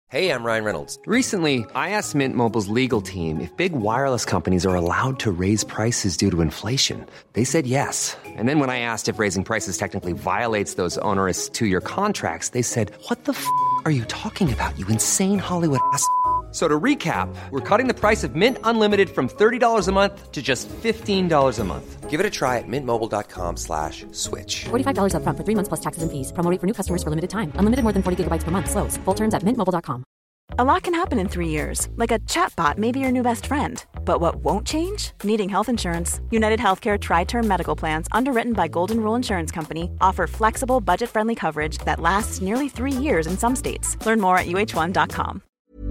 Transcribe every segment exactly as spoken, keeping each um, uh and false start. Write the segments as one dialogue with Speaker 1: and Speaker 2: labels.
Speaker 1: Hey, I'm Ryan Reynolds.
Speaker 2: Recently, I asked Mint Mobile's legal team if big wireless companies are allowed to raise prices due to inflation. They said yes. And then when I asked if raising prices technically violates those onerous two-year contracts, they said, what the f*** are you talking about, you insane Hollywood ass f- So to recap, we're cutting the price of Mint Unlimited from thirty dollars a month to just fifteen dollars a month.
Speaker 1: Give it a try at mintmobile.com slash switch.
Speaker 3: forty-five dollars up front for three months plus taxes and fees. Promo rate for new customers for limited time. Unlimited more than forty gigabytes per month. Slows full terms at mint mobile dot com.
Speaker 4: A lot can happen in three years. Like a chatbot may be your new best friend. But what won't change? Needing health insurance. United Healthcare Tri-Term Medical Plans, underwritten by Golden Rule Insurance Company, offer flexible, budget-friendly coverage that lasts nearly three years in some states. Learn more at U H one dot com.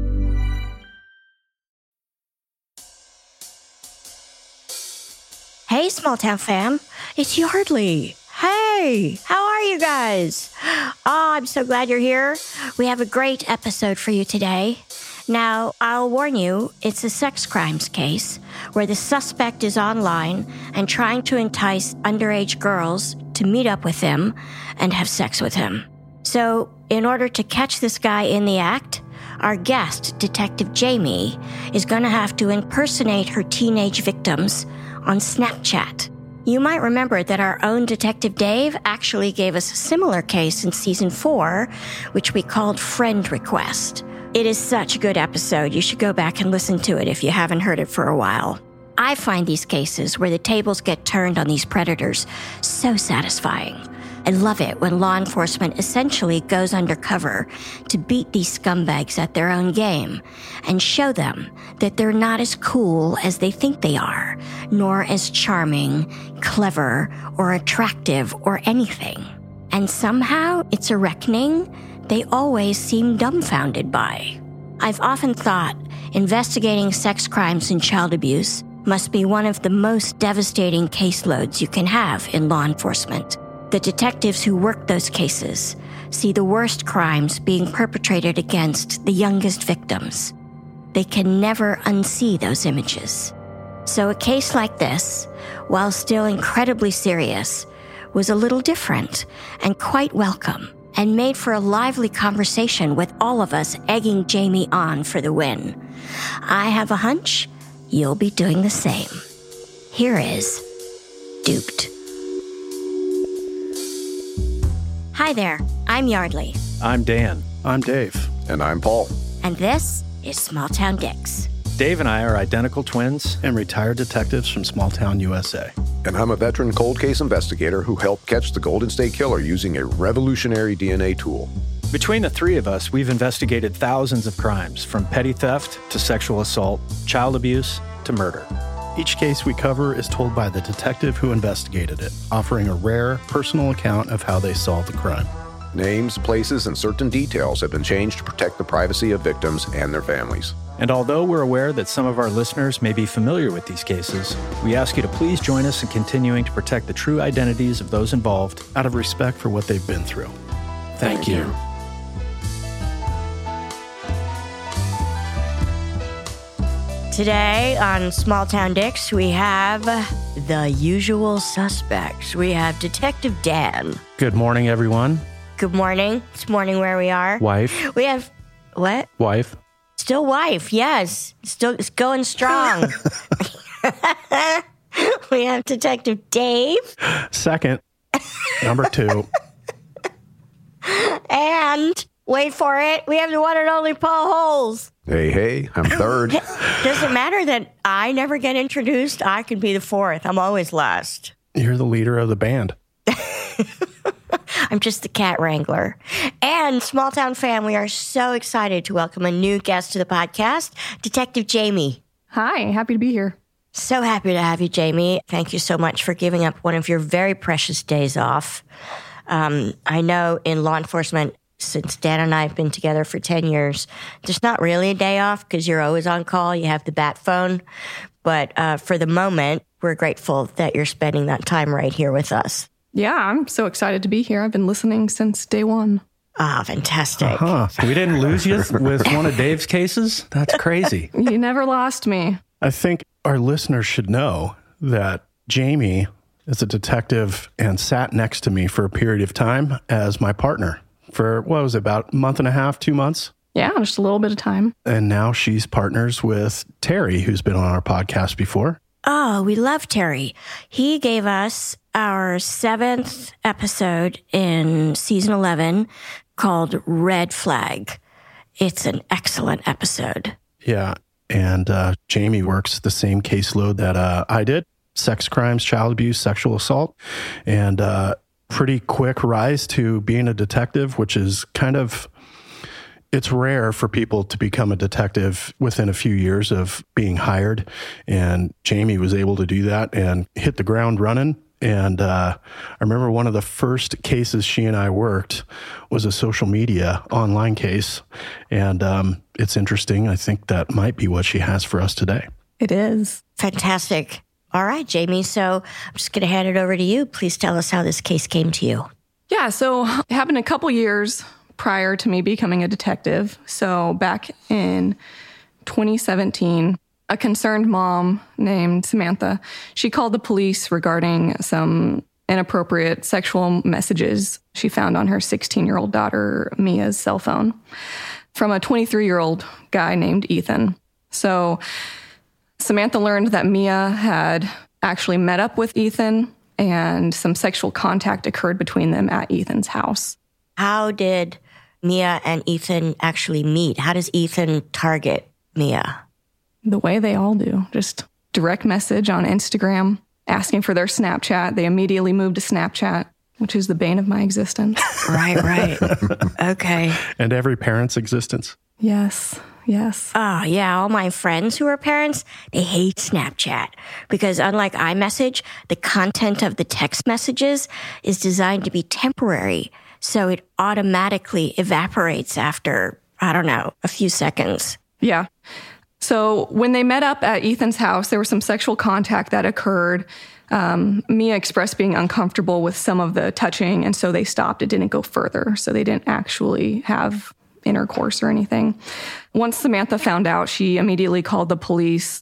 Speaker 5: Hey, Small Town fam, it's Yardley. Hey, how are you guys? Oh, I'm so glad you're here. We have a great episode for you today. Now, I'll warn you, it's a sex crimes case where the suspect is online and trying to entice underage girls to meet up with him and have sex with him. So, in order to catch this guy in the act, our guest, Detective Jamie, is going to have to impersonate her teenage victims on Snapchat. You might remember that our own Detective Dave actually gave us a similar case in season four, which we called Friend Request. It is such a good episode. You should go back and listen to it if you haven't heard it for a while. I find these cases where the tables get turned on these predators so satisfying. I love it when law enforcement essentially goes undercover to beat these scumbags at their own game and show them that they're not as cool as they think they are, nor as charming, clever, or attractive or anything. And somehow it's a reckoning they always seem dumbfounded by. I've often thought investigating sex crimes and child abuse must be one of the most devastating caseloads you can have in law enforcement. The detectives who work those cases see the worst crimes being perpetrated against the youngest victims. They can never unsee those images. So a case like this, while still incredibly serious, was a little different and quite welcome, and made for a lively conversation with all of us egging Jamie on for the win. I have a hunch you'll be doing the same. Here is Duped. Hi there, I'm Yardley.
Speaker 6: I'm Dan.
Speaker 7: I'm Dave.
Speaker 8: And I'm Paul.
Speaker 5: And this is Small Town Dicks.
Speaker 6: Dave and I are identical twins
Speaker 7: and retired detectives from Small Town U S A.
Speaker 8: And I'm a veteran cold case investigator who helped catch the Golden State Killer using a revolutionary D N A tool.
Speaker 6: Between the three of us, we've investigated thousands of crimes, from petty theft to sexual assault, child abuse to murder.
Speaker 7: Each case we cover is told by the detective who investigated it, offering a rare, personal account of how they solved the crime.
Speaker 8: Names, places, and certain details have been changed to protect the privacy of victims and their families.
Speaker 6: And although we're aware that some of our listeners may be familiar with these cases, we ask you to please join us in continuing to protect the true identities of those involved
Speaker 7: out of respect for what they've been through. Thank, Thank you. you.
Speaker 5: Today on Small Town Dicks, we have the usual suspects. We have Detective Dan.
Speaker 6: Good morning, everyone.
Speaker 5: Good morning. It's morning where we are.
Speaker 6: Wife.
Speaker 5: We have, what?
Speaker 6: Wife.
Speaker 5: Still wife, yes. Still it's going strong. We have Detective Dave.
Speaker 7: Second. Number two.
Speaker 5: And, wait for it, we have the one and only Paul Holes.
Speaker 8: Hey, hey, I'm third.
Speaker 5: Does it matter that I never get introduced? I can be the fourth. I'm always last.
Speaker 7: You're the leader of the band.
Speaker 5: I'm just the cat wrangler. And Small Town fam, we are so excited to welcome a new guest to the podcast, Detective Jamie.
Speaker 9: Hi, happy to be here.
Speaker 5: So happy to have you, Jamie. Thank you so much for giving up one of your very precious days off. Um, I know in law enforcement, since Dan and I have been together for ten years, there's not really a day off because you're always on call. You have the bat phone. But uh, for the moment, we're grateful that you're spending that time right here with us.
Speaker 9: Yeah, I'm so excited to be here. I've been listening since day one.
Speaker 5: Ah, fantastic.
Speaker 6: Uh-huh. We didn't lose you with one of Dave's cases? That's crazy.
Speaker 9: You never lost me.
Speaker 7: I think our listeners should know that Jamie is a detective and sat next to me for a period of time as my partner for, what was it, about a month and a half, two months?
Speaker 9: Yeah, just a little bit of time.
Speaker 7: And now she's partners with Terry, who's been on our podcast before.
Speaker 5: Oh, we love Terry. He gave us our seventh episode in season eleven called Red Flag. It's an excellent episode.
Speaker 7: Yeah. And uh, Jamie works the same caseload that uh, I did. Sex crimes, child abuse, sexual assault. And uh, pretty quick rise to being a detective, which is kind of... It's rare for people to become a detective within a few years of being hired. And Jamie was able to do that and hit the ground running. And uh, I remember one of the first cases she and I worked was a social media online case. And um, it's interesting. I think that might be what she has for us today.
Speaker 9: It is.
Speaker 5: Fantastic. All right, Jamie. So I'm just going to hand it over to you. Please tell us how this case came to you.
Speaker 9: Yeah, so it happened a couple years prior to me becoming a detective. So back in twenty seventeen, a concerned mom named Samantha, she called the police regarding some inappropriate sexual messages she found on her sixteen-year-old daughter, Mia's cell phone from a twenty-three-year-old guy named Ethan. So Samantha learned that Mia had actually met up with Ethan and some sexual contact occurred between them at Ethan's house.
Speaker 5: How did Mia and Ethan actually meet? How does Ethan target Mia?
Speaker 9: The way they all do. Just direct message on Instagram, asking for their Snapchat. They immediately moved to Snapchat, which is the bane of my existence.
Speaker 5: Right, right. Okay.
Speaker 7: And every parent's existence.
Speaker 9: Yes, yes.
Speaker 5: Oh, yeah. All my friends who are parents, they hate Snapchat because unlike iMessage, the content of the text messages is designed to be temporary. So it automatically evaporates after, I don't know, a few seconds.
Speaker 9: Yeah. So when they met up at Ethan's house, there was some sexual contact that occurred. Um, Mia expressed being uncomfortable with some of the touching, and so they stopped. It didn't go further, so they didn't actually have intercourse or anything. Once Samantha found out, she immediately called the police,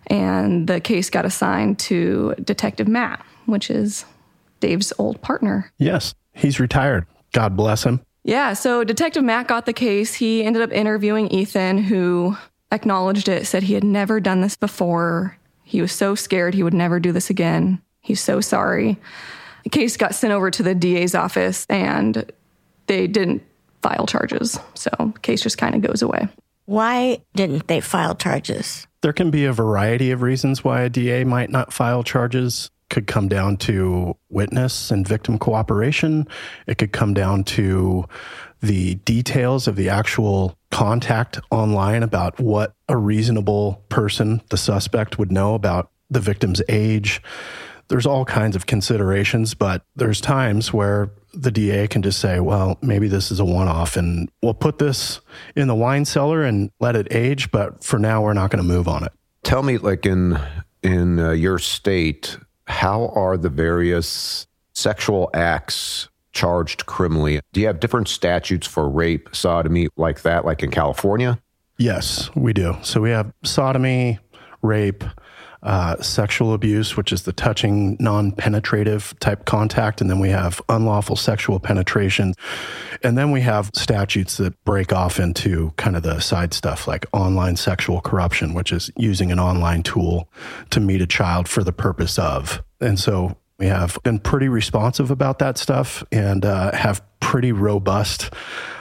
Speaker 9: and the case got assigned to Detective Matt, which is Dave's old partner.
Speaker 7: Yes, he's retired. God bless him.
Speaker 9: Yeah, so Detective Matt got the case. He ended up interviewing Ethan, who acknowledged it, said he had never done this before. He was so scared he would never do this again. He's so sorry. The case got sent over to the D A's office, and they didn't file charges. So the case just kind of goes away.
Speaker 5: Why didn't they file charges?
Speaker 7: There can be a variety of reasons why a D A might not file charges. Could come down to witness and victim cooperation. It could come down to the details of the actual contact online about what a reasonable person, the suspect, would know about the victim's age. There's all kinds of considerations, but there's times where the D A can just say, well, maybe this is a one-off and we'll put this in the wine cellar and let it age, but for now we're not going to move on it.
Speaker 8: Tell me, like in in uh, your state, how are the various sexual acts charged criminally? Do you have different statutes for rape, sodomy, like that, like in California?
Speaker 7: Yes, we do. So we have sodomy, rape, uh, sexual abuse, which is the touching, non-penetrative type contact. And then we have unlawful sexual penetration. And then we have statutes that break off into kind of the side stuff like online sexual corruption, which is using an online tool to meet a child for the purpose of. And so we have been pretty responsive about that stuff and uh, have pretty robust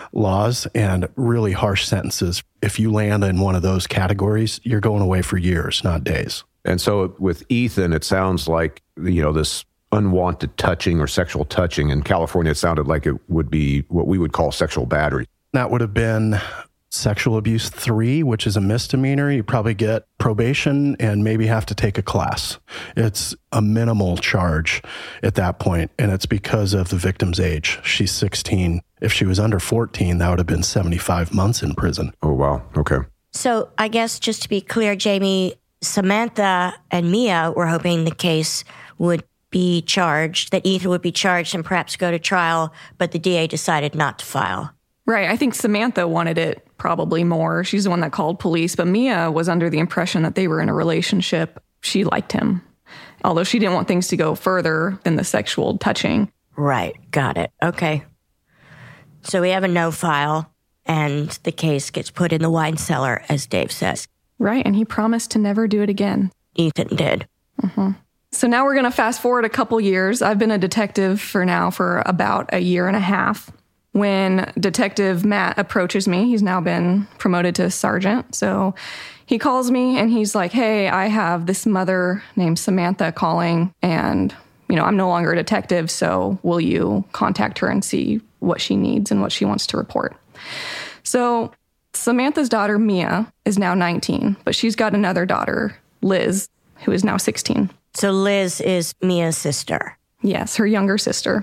Speaker 7: laws and really harsh sentences. If you land in one of those categories, you're going away for years, not days.
Speaker 8: And so with Ethan, it sounds like, you know, this unwanted touching or sexual touching. In California, it sounded like it would be what we would call sexual battery.
Speaker 7: That would have been sexual abuse three, which is a misdemeanor. You probably get probation and maybe have to take a class. It's a minimal charge at that point, and it's because of the victim's age. She's sixteen. If she was under fourteen, that would have been seventy-five months in prison.
Speaker 8: Oh, wow. Okay.
Speaker 5: So I guess just to be clear, Jamie, Samantha and Mia were hoping the case would be charged, that Ethan would be charged and perhaps go to trial, but the D A decided not to file.
Speaker 9: Right. I think Samantha wanted it probably more. She's the one that called police, but Mia was under the impression that they were in a relationship. She liked him, although she didn't want things to go further than the sexual touching.
Speaker 5: Right. Got it. Okay. So we have a no file. and the case gets put in the wine cellar, as Dave says.
Speaker 9: Right, and he promised to never do it again.
Speaker 5: Ethan did.
Speaker 9: Mm-hmm. So now we're going to fast forward a couple years. I've been a detective for now for about a year and a half. When Detective Matt approaches me, he's now been promoted to sergeant. So he calls me and he's like, hey, I have this mother named Samantha calling and, you know, I'm no longer a detective. So will you contact her and see what she needs and what she wants to report? So Samantha's daughter, Mia, is now nineteen, but she's got another daughter, Liz, who is now sixteen.
Speaker 5: So Liz is Mia's sister.
Speaker 9: Yes, her younger sister.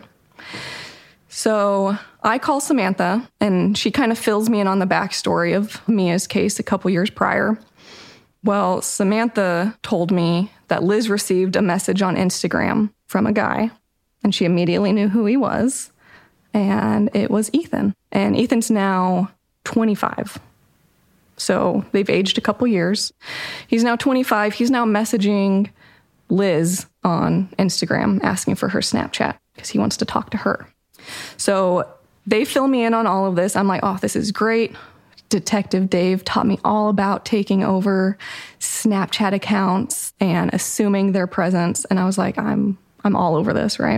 Speaker 9: So I call Samantha, and she kind of fills me in on the backstory of Mia's case a couple years prior. Well, Samantha told me that Liz received a message on Instagram from a guy, and she immediately knew who he was, and it was Ethan. And Ethan's now twenty-five. So they've aged a couple years. He's now twenty-five. He's now messaging Liz on Instagram, asking for her Snapchat because he wants to talk to her. So they fill me in on all of this. I'm like, oh, this is great. Detective Dave taught me all about taking over Snapchat accounts and assuming their presence. And I was like, I'm I'm all over this, right?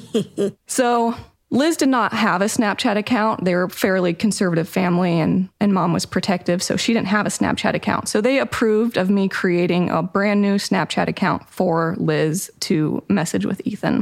Speaker 9: So Liz did not have a Snapchat account. They were a fairly conservative family, and, and mom was protective, so she didn't have a Snapchat account. So they approved of me creating a brand new Snapchat account for Liz to message with Ethan.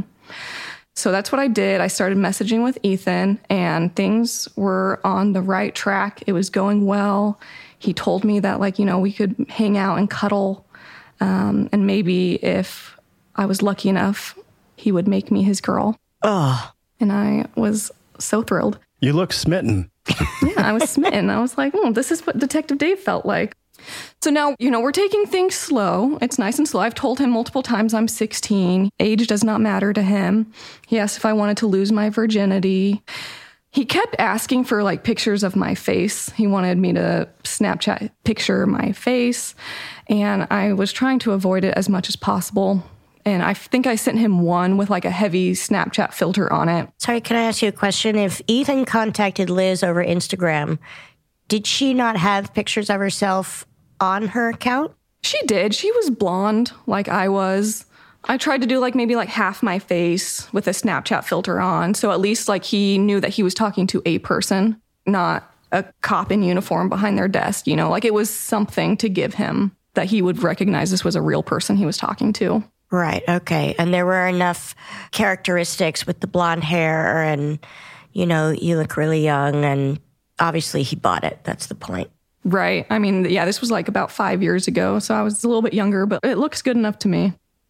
Speaker 9: So that's what I did. I started messaging with Ethan, and things were on the right track. It was going well. He told me that, like, you know, we could hang out and cuddle, um, and maybe if I was lucky enough, he would make me his girl.
Speaker 5: Oh.
Speaker 9: And I was so thrilled.
Speaker 7: You look smitten.
Speaker 9: Yeah, I was smitten. I was like, oh, this is what Detective Dave felt like. So now, you know, we're taking things slow. It's nice and slow. I've told him multiple times I'm sixteen. Age does not matter to him. He asked if I wanted to lose my virginity. He kept asking for, like, pictures of my face. He wanted me to Snapchat picture my face. And I was trying to avoid it as much as possible. And I think I sent him one with, like, a heavy Snapchat filter on it.
Speaker 5: Sorry, can I ask you a question? If Ethan contacted Liz over Instagram, did she not have pictures of herself on her account?
Speaker 9: She did. She was blonde like I was. I tried to do, like, maybe like half my face with a Snapchat filter on. So at least, like, he knew that he was talking to a person, not a cop in uniform behind their desk. You know, like, it was something to give him that he would recognize this was a real person he was talking to.
Speaker 5: Right. Okay. And there were enough characteristics with the blonde hair and, you know, you look really young, and obviously he bought it. That's the point.
Speaker 9: Right. I mean, yeah, this was like about five years ago. So I was a little bit younger, but it looks good enough to me.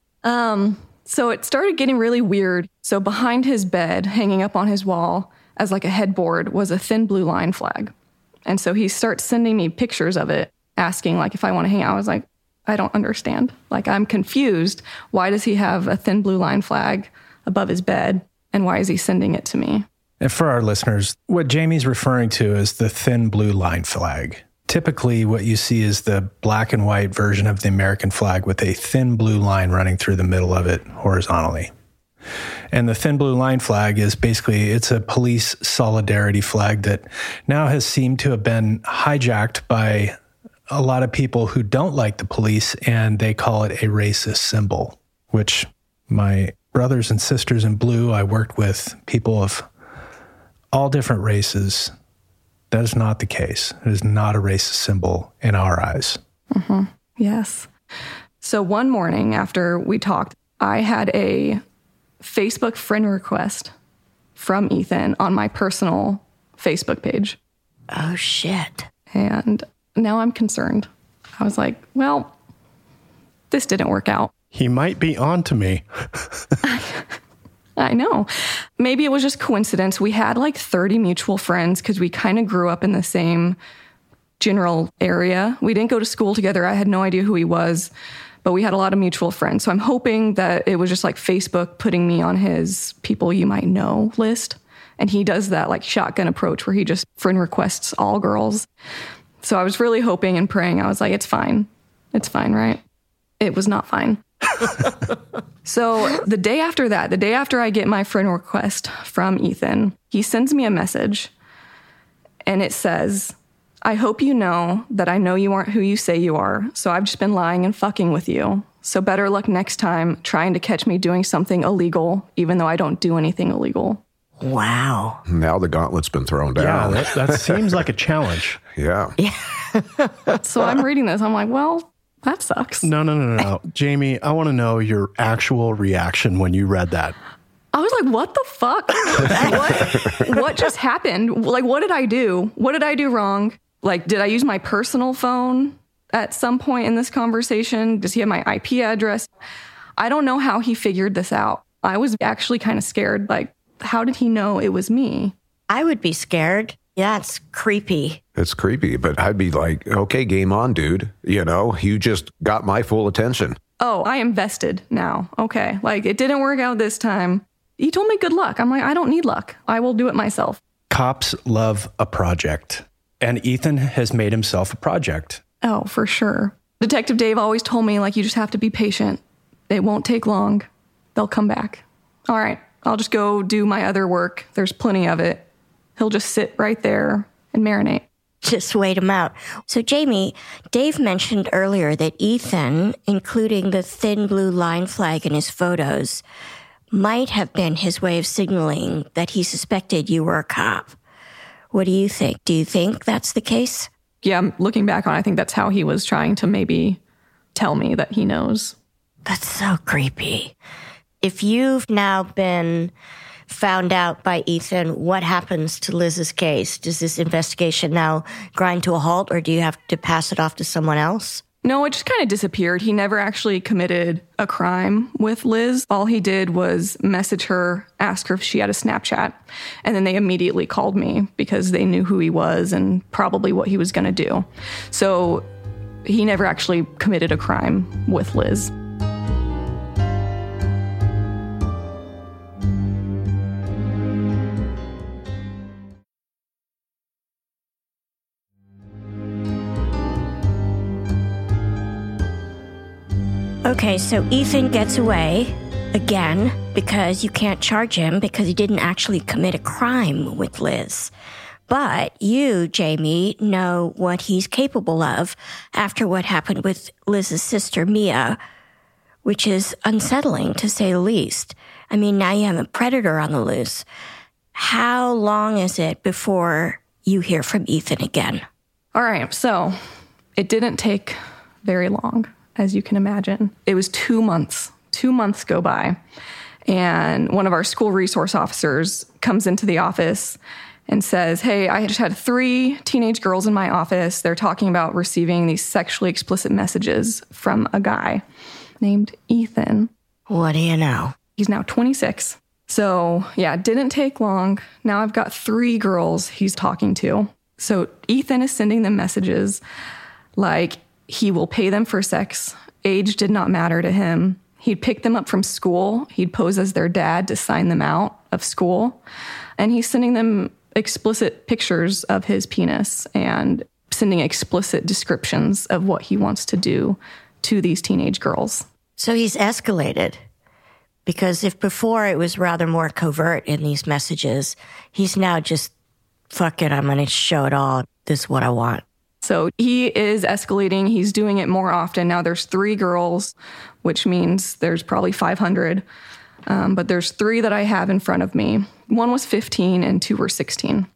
Speaker 9: Um, so it started getting really weird. So behind his bed, hanging up on his wall as like a headboard, was a thin blue line flag. And so he starts sending me pictures of it, asking like if I want to hang out. I was like, I don't understand. Like, I'm confused. Why does he have a thin blue line flag above his bed? And why is he sending it to me?
Speaker 6: And for our listeners, what Jamie's referring to is the thin blue line flag. Typically, what you see is the black and white version of the American flag with a thin blue line running through the middle of it horizontally. And the thin blue line flag is basically, it's a police solidarity flag that now has seemed to have been hijacked by a lot of people who don't like the police, and they call it a racist symbol, which my brothers and sisters in blue, I worked with people of all different races. That is not the case. It is not a racist symbol in our eyes.
Speaker 9: Mm-hmm. Yes. So one morning after we talked, I had a Facebook friend request from Ethan on my personal Facebook page.
Speaker 5: Oh, shit.
Speaker 9: And now I'm concerned. I was like, well, this didn't work out.
Speaker 7: He might be on to me.
Speaker 9: I know. Maybe it was just coincidence. We had like thirty mutual friends because we kind of grew up in the same general area. We didn't go to school together. I had no idea who he was, but we had a lot of mutual friends. So I'm hoping that it was just like Facebook putting me on his people you might know list. And he does that like shotgun approach where he just friend requests all girls. So I was really hoping and praying. I was like, it's fine. It's fine, right? It was not fine. So the day after that, the day after I get my friend request from Ethan, he sends me a message And it says, I hope you know that I know you aren't who you say you are, so I've just been lying and fucking with you. So better luck next time trying to catch me doing something illegal, even though I don't do anything illegal.
Speaker 5: Wow.
Speaker 8: Now the gauntlet's been thrown down.
Speaker 7: Yeah, that, that seems like a challenge.
Speaker 8: Yeah.
Speaker 9: So I'm reading this. I'm like, well, that sucks.
Speaker 7: No, no, no, no, no. Jamie, I want to know your actual reaction when you read that.
Speaker 9: I was like, what the fuck? what, what just happened? Like, what did I do? What did I do wrong? Like, did I use my personal phone at some point in this conversation? Does he have my I P address? I don't know how he figured this out. I was actually kind of scared. Like, how did he know it was me?
Speaker 5: I would be scared. That's creepy.
Speaker 8: It's creepy, but I'd be like, okay, game on, dude. You know, you just got my full attention.
Speaker 9: Oh, I am vested now. Okay. Like, it didn't work out this time. He told me good luck. I'm like, I don't need luck. I will do it myself.
Speaker 6: Cops love a project, and Ethan has made himself a project.
Speaker 9: Oh, for sure. Detective Dave always told me, like, you just have to be patient. It won't take long. They'll come back. All right, I'll just go do my other work. There's plenty of it. He'll just sit right there and marinate.
Speaker 5: Just wait him out. So, Jamie, Dave mentioned earlier that Ethan, including the thin blue line flag in his photos, might have been his way of signaling that he suspected you were a cop. What do you think? Do you think that's the case?
Speaker 9: Yeah, looking back on it, I think that's how he was trying to maybe tell me that he knows.
Speaker 5: That's so creepy. If you've now been found out by Ethan, what happens to Liz's case? Does this investigation now grind to a halt, or do you have to pass it off to someone else?
Speaker 9: No, it just kind of disappeared. He never actually committed a crime with Liz. All he did was message her, ask her if she had a Snapchat. And then they immediately called me because they knew who he was and probably what he was going to do. So he never actually committed a crime with Liz.
Speaker 5: Okay, so Ethan gets away again because you can't charge him because he didn't actually commit a crime with Liz. But you, Jamie, know what he's capable of after what happened with Liz's sister, Mia, which is unsettling to say the least. I mean, now you have a predator on the loose. How long is it before you hear from Ethan again?
Speaker 9: All right, so it didn't take very long, as you can imagine. It was two months. Two months go by. And one of our school resource officers comes into the office and says, hey, I just had three teenage girls in my office. They're talking about receiving these sexually explicit messages from a guy named Ethan.
Speaker 5: What do you know?
Speaker 9: He's now twenty-six. So, yeah, it didn't take long. Now I've got three girls he's talking to. So Ethan is sending them messages like he will pay them for sex. Age did not matter to him. He'd pick them up from school. He'd pose as their dad to sign them out of school. And he's sending them explicit pictures of his penis and sending explicit descriptions of what he wants to do to these teenage girls.
Speaker 5: So he's escalated. Because if before it was rather more covert in these messages, he's now just, fuck it, I'm going to show it all. This is what I want.
Speaker 9: So he is escalating. He's doing it more often. Now there's three girls, which means there's probably five hundred. Um, but there's three that I have in front of me. One was fifteen and two were sixteen.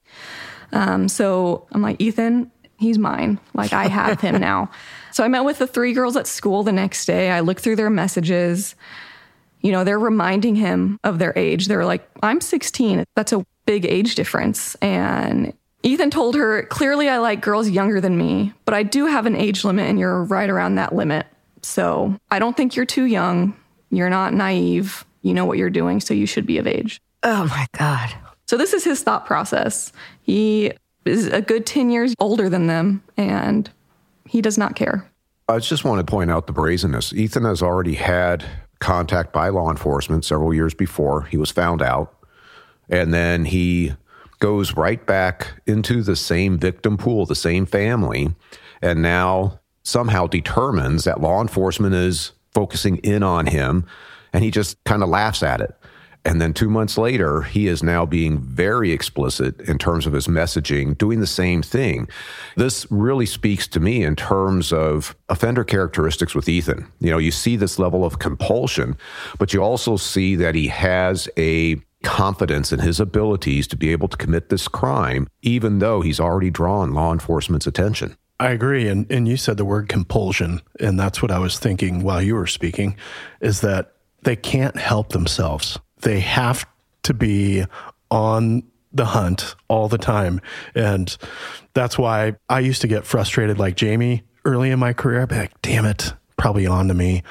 Speaker 9: Um, so I'm like, Ethan, he's mine. Like, I have him now. So I met with the three girls at school the next day. I looked through their messages. You know, they're reminding him of their age. They're like, I'm sixteen. That's a big age difference. And Ethan told her, clearly I like girls younger than me, but I do have an age limit and you're right around that limit. So I don't think you're too young. You're not naive. You know what you're doing, so you should be of age.
Speaker 5: Oh my God.
Speaker 9: So this is his thought process. He is a good ten years older than them, and he does not care.
Speaker 8: I just want to point out the brazenness. Ethan has already had contact by law enforcement several years before he was found out. And then he goes right back into the same victim pool, the same family, and now somehow determines that law enforcement is focusing in on him, and he just kind of laughs at it. And then two months later, he is now being very explicit in terms of his messaging, doing the same thing. This really speaks to me in terms of offender characteristics with Ethan. You know, you see this level of compulsion, but you also see that he has a confidence in his abilities to be able to commit this crime, even though he's already drawn law enforcement's attention.
Speaker 7: I agree. And, and you said the word compulsion, and that's what I was thinking while you were speaking, is that they can't help themselves. They have to be on the hunt all the time. And that's why I used to get frustrated like Jamie early in my career. I'd be like, damn it, probably on to me.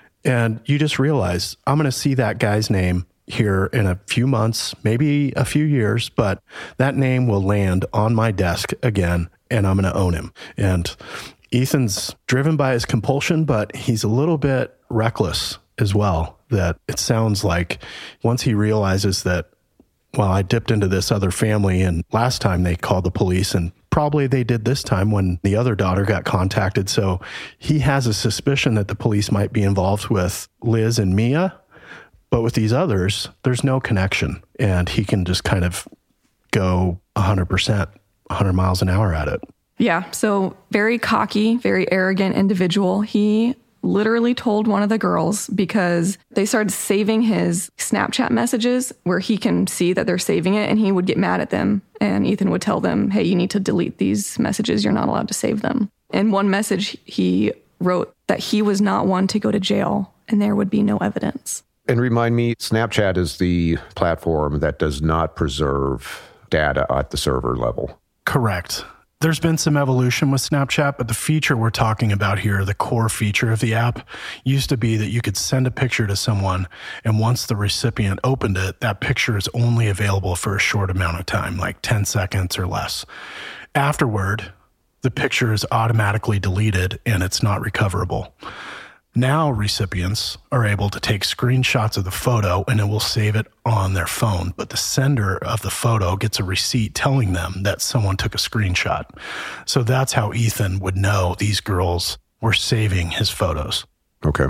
Speaker 7: And you just realize I'm going to see that guy's name here in a few months, maybe a few years, but that name will land on my desk again, and I'm going to own him. And Ethan's driven by his compulsion, but he's a little bit reckless as well. That it sounds like once he realizes that, well, I dipped into this other family, and last time they called the police, and probably they did this time when the other daughter got contacted. So he has a suspicion that the police might be involved with Liz and Mia, but with these others, there's no connection, and he can just kind of go one hundred percent, one hundred miles an hour at it.
Speaker 9: Yeah, so very cocky, very arrogant individual. He literally told one of the girls, because they started saving his Snapchat messages where he can see that they're saving it, and he would get mad at them. And Ethan would tell them, hey, you need to delete these messages. You're not allowed to save them. In one message, he wrote that he was not one to go to jail and there would be no evidence.
Speaker 8: And remind me, Snapchat is the platform that does not preserve data at the server level.
Speaker 6: Correct. There's been some evolution with Snapchat, but the feature we're talking about here, the core feature of the app, used to be that you could send a picture to someone, and once the recipient opened it, that picture is only available for a short amount of time, like ten seconds or less. Afterward, the picture is automatically deleted and it's not recoverable. Now recipients are able to take screenshots of the photo and it will save it on their phone, but the sender of the photo gets a receipt telling them that someone took a screenshot. So that's how Ethan would know these girls were saving his photos.
Speaker 8: Okay.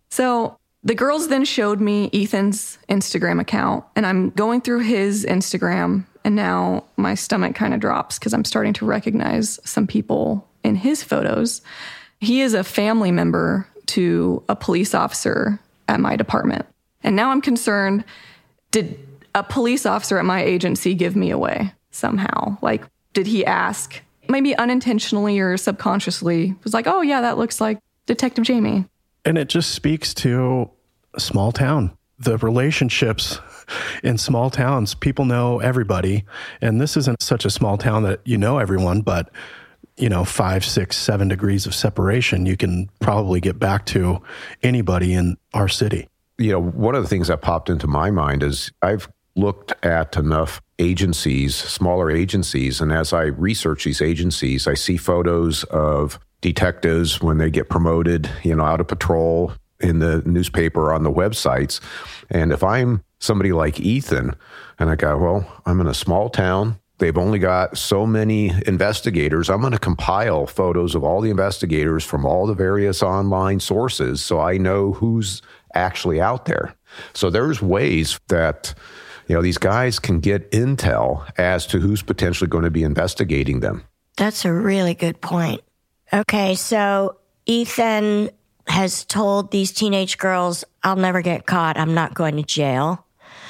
Speaker 9: So the girls then showed me Ethan's Instagram account, and I'm going through his Instagram, and now my stomach kind of drops because I'm starting to recognize some people in his photos. He is a family member to a police officer at my department. And now I'm concerned, did a police officer at my agency give me away somehow? Like, did he ask, maybe unintentionally or subconsciously, was like, oh yeah, that looks like Detective Jamie.
Speaker 7: And it just speaks to a small town. The relationships in small towns, people know everybody. And this isn't such a small town that you know everyone, but you know, five, six, seven degrees of separation, you can probably get back to anybody in our city.
Speaker 8: You know, one of the things that popped into my mind is I've looked at enough agencies, smaller agencies, and as I research these agencies, I see photos of detectives when they get promoted, you know, out of patrol in the newspaper, on the websites. And if I'm somebody like Ethan, and I go, well, I'm in a small town, they've only got so many investigators. I'm going to compile photos of all the investigators from all the various online sources so I know who's actually out there. So there's ways that, you know, these guys can get intel as to who's potentially going to be investigating them.
Speaker 5: That's a really good point. Okay, so Ethan has told these teenage girls, I'll never get caught. I'm not going to jail.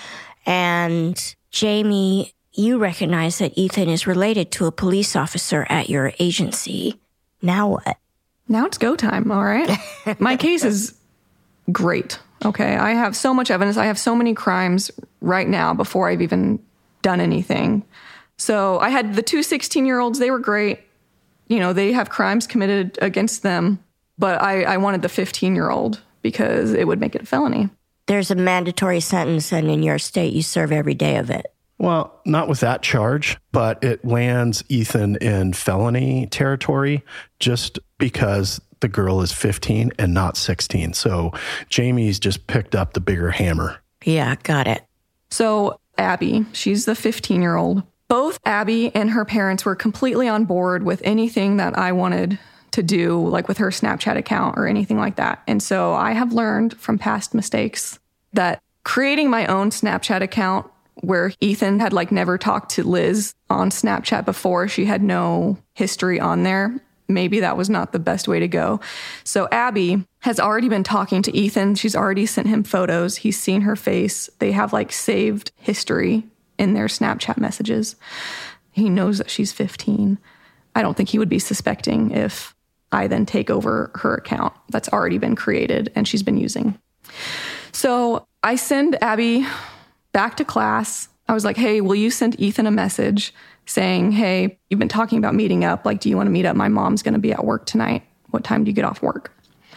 Speaker 5: And Jamie, you recognize that Ethan is related to a police officer at your agency. Now what?
Speaker 9: Now it's go time, all right? My case is great, okay? I have so much evidence. I have so many crimes right now before I've even done anything. So I had the two sixteen-year-olds. They were great. You know, they have crimes committed against them. But I, I wanted the fifteen-year-old because it would make it a felony.
Speaker 5: There's a mandatory sentence, and in your state, you serve every day of it.
Speaker 7: Well, not with that charge, but it lands Ethan in felony territory just because the girl is fifteen and not sixteen. So Jamie's just picked up the bigger hammer.
Speaker 5: Yeah, got it.
Speaker 9: So Abby, she's the fifteen-year-old. Both Abby and her parents were completely on board with anything that I wanted to do, like with her Snapchat account or anything like that. And so I have learned from past mistakes that creating my own Snapchat account where Ethan had like never talked to Liz on Snapchat before. She had no history on there. Maybe that was not the best way to go. So Abby has already been talking to Ethan. She's already sent him photos. He's seen her face. They have like saved history in their Snapchat messages. He knows that she's fifteen. I don't think he would be suspecting if I then take over her account that's already been created and she's been using. So I send Abby back to class. I was like, hey, will you send Ethan a message saying, hey, you've been talking about meeting up. Like, do you want to meet up? My mom's going to be at work tonight. What time do you get off work?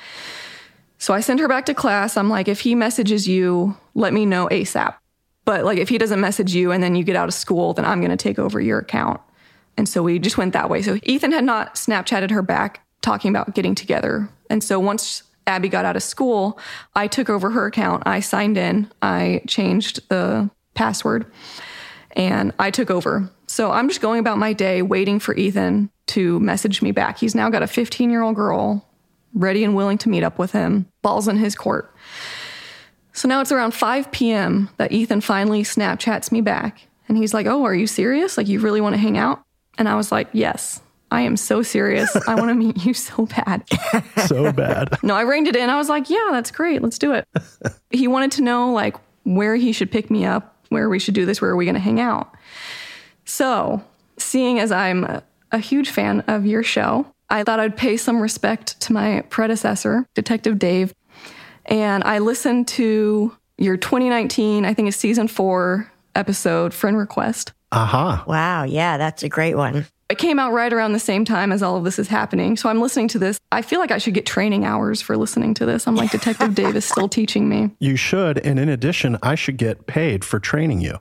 Speaker 9: So I send her back to class. I'm like, if he messages you, let me know ASAP. But like, if he doesn't message you and then you get out of school, then I'm going to take over your account. And so we just went that way. So Ethan had not Snapchatted her back talking about getting together. And so once Abby got out of school, I took over her account. I signed in. I changed the password and I took over. So I'm just going about my day waiting for Ethan to message me back. He's now got a fifteen-year-old girl ready and willing to meet up with him. Ball's in his court. So now it's around five p.m. that Ethan finally Snapchats me back. And he's like, oh, are you serious? Like, you really want to hang out? And I was like, yes, I am so serious. I want to meet you so bad.
Speaker 7: So bad.
Speaker 9: No, I reined it in. I was like, yeah, that's great. Let's do it. He wanted to know, like, where he should pick me up, where we should do this, where are we going to hang out? So, seeing as I'm a, a huge fan of your show, I thought I'd pay some respect to my predecessor, Detective Dave. And I listened to your twenty nineteen, I think it's season four episode, Friend Request.
Speaker 7: Aha. Uh-huh.
Speaker 5: Wow, yeah, that's a great one.
Speaker 9: It came out right around the same time as all of this is happening. So I'm listening to this. I feel like I should get training hours for listening to this. I'm like, Detective Dave is still teaching me.
Speaker 7: You should. And in addition, I should get paid for training you.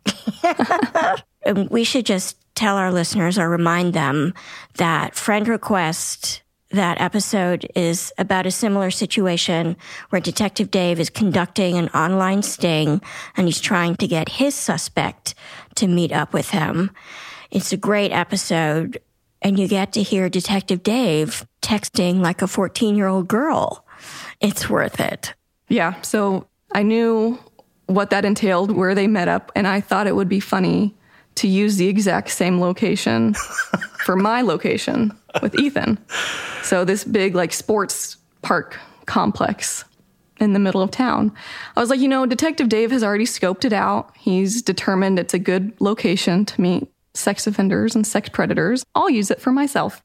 Speaker 5: We should just tell our listeners or remind them that Friend Request, that episode, is about a similar situation where Detective Dave is conducting an online sting and he's trying to get his suspect to meet up with him. It's a great episode, and you get to hear Detective Dave texting like a fourteen-year-old girl. It's worth it.
Speaker 9: Yeah, so I knew what that entailed, where they met up, and I thought it would be funny to use the exact same location for my location with Ethan. So this big, like, sports park complex in the middle of town. I was like, you know, Detective Dave has already scoped it out. He's determined it's a good location to meet sex offenders and sex predators. I'll use it for myself.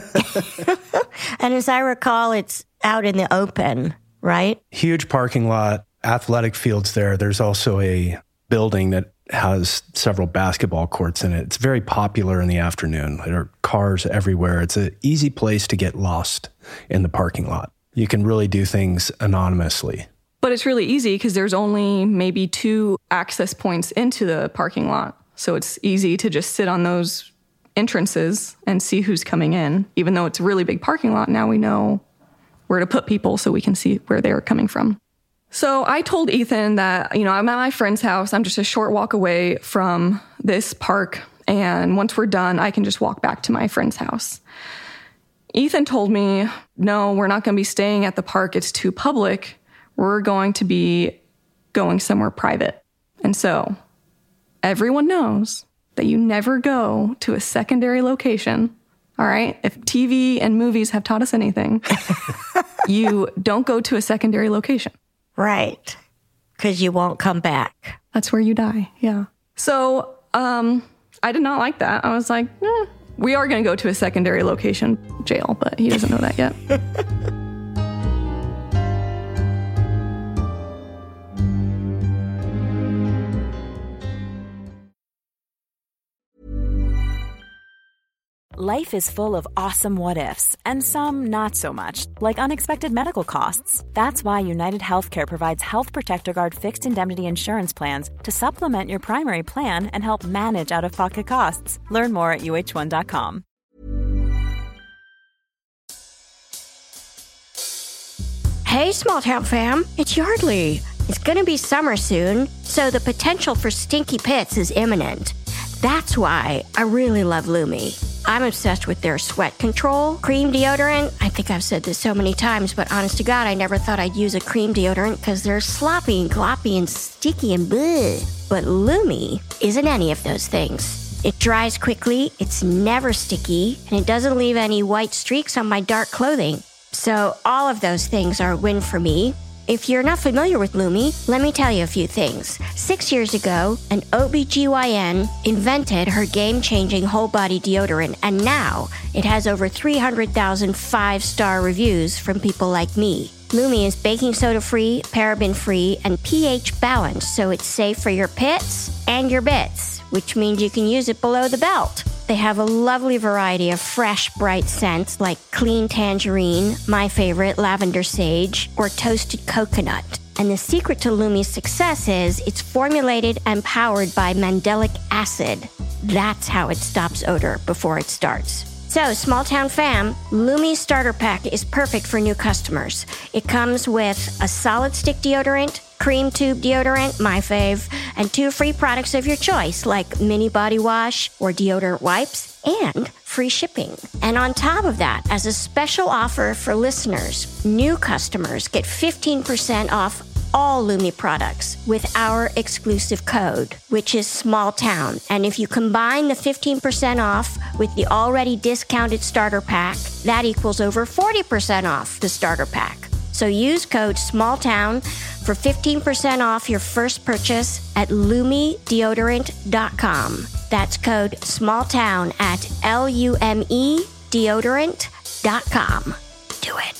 Speaker 5: And as I recall, it's out in the open, right?
Speaker 6: Huge parking lot, athletic fields there. There's also a building that has several basketball courts in it. It's very popular in the afternoon. There are cars everywhere. It's an easy place to get lost in the parking lot. You can really do things anonymously.
Speaker 9: But it's really easy because there's only maybe two access points into the parking lot. So it's easy to just sit on those entrances and see who's coming in. Even though it's a really big parking lot, now we know where to put people so we can see where they're coming from. So I told Ethan that, you know, I'm at my friend's house. I'm just a short walk away from this park. And once we're done, I can just walk back to my friend's house. Ethan told me, no, we're not going to be staying at the park. It's too public. We're going to be going somewhere private. And so everyone knows that you never go to a secondary location, all right? If T V and movies have taught us anything, you don't go to a secondary location.
Speaker 5: Right, because you won't come back.
Speaker 9: That's where you die, yeah. So um, I did not like that. I was like, eh, we are going to go to a secondary location, jail, but he doesn't know that yet.
Speaker 10: Life is full of awesome what-ifs, and some not so much, like unexpected medical costs. That's why United Healthcare provides Health Protector Guard fixed indemnity insurance plans to supplement your primary plan and help manage out-of-pocket costs. Learn more at U H one dot com.
Speaker 5: Hey, small town fam, it's Yardley. It's gonna be summer soon, so the potential for stinky pits is imminent. That's why I really love Lumi. I'm obsessed with their sweat control cream deodorant. I think I've said this so many times, but honest to God, I never thought I'd use a cream deodorant because they're sloppy and gloppy and sticky and bleh. But Lumi isn't any of those things. It dries quickly, it's never sticky, and it doesn't leave any white streaks on my dark clothing. So all of those things are a win for me. If you're not familiar with Lumi, let me tell you a few things. Six years ago, an O B G Y N invented her game-changing whole-body deodorant, and now it has over three hundred thousand five-star reviews from people like me. Lumi is baking soda-free, paraben-free, and pH balanced, so it's safe for your pits and your bits, which means you can use it below the belt. They have a lovely variety of fresh, bright scents like clean tangerine, my favorite, lavender sage, or toasted coconut. And the secret to Lumi's success is it's formulated and powered by mandelic acid. That's how it stops odor before it starts. So, small town fam, Lumi's starter pack is perfect for new customers. It comes with a solid stick deodorant, cream tube deodorant, my fave, and two free products of your choice like mini body wash or deodorant wipes, and free shipping. And on top of that, as a special offer for listeners, new customers get fifteen percent off all Lumi products with our exclusive code, which is Small Town. And if you combine the fifteen percent off with the already discounted starter pack, that equals over forty percent off the starter pack. So use code SMALLTOWN for fifteen percent off your first purchase at lumi deodorant dot com. That's code SMALLTOWN at L U M E deodorant dot com. Do it.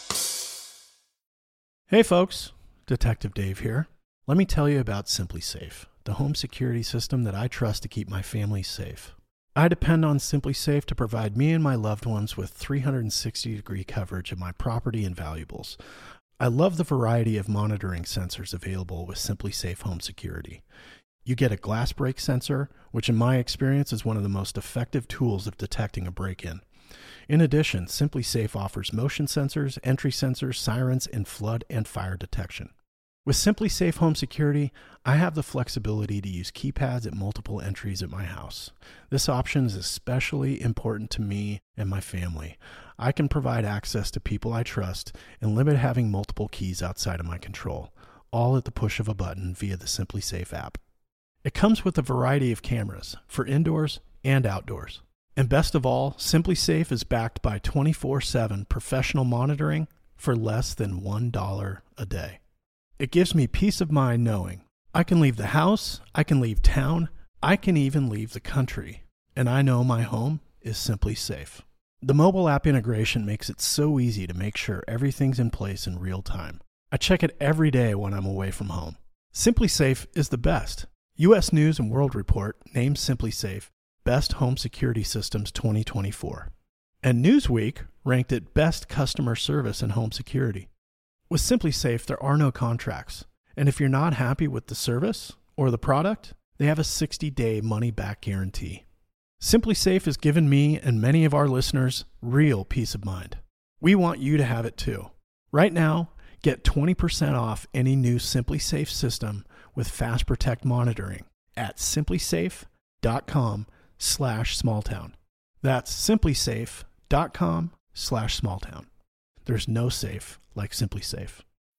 Speaker 7: Hey folks, Detective Dave here. Let me tell you about SimpliSafe, the home security system that I trust to keep my family safe. I depend on SimpliSafe to provide me and my loved ones with three hundred sixty degree coverage of my property and valuables. I love the variety of monitoring sensors available with SimpliSafe Home Security. You get a glass break sensor, which in my experience is one of the most effective tools of detecting a break-in. In addition, SimpliSafe offers motion sensors, entry sensors, sirens, and flood and fire detection. With SimpliSafe Home Security, I have the flexibility to use keypads at multiple entries at my house. This option is especially important to me and my family. I can provide access to people I trust and limit having multiple keys outside of my control, all at the push of a button via the SimpliSafe app. It comes with a variety of cameras for indoors and outdoors. And best of all, SimpliSafe is backed by twenty-four seven professional monitoring for less than one dollar a day. It gives me peace of mind knowing I can leave the house, I can leave town, I can even leave the country, and I know my home is simply safe. The mobile app integration makes it so easy to make sure everything's in place in real time. I check it every day when I'm away from home. SimpliSafe is the best. U S News and World Report named SimpliSafe Best Home Security Systems twenty twenty-four. And Newsweek ranked it Best Customer Service in Home Security. With SimpliSafe, there are no contracts. And if you're not happy with the service or the product, they have a sixty day money-back guarantee. SimpliSafe has given me and many of our listeners real peace of mind. We want you to have it too. Right now, get twenty percent off any new SimpliSafe system with Fast Protect monitoring at simplisafe.com slash smalltown. That's simplisafe.com slash smalltown. There's no safe like SimpliSafe.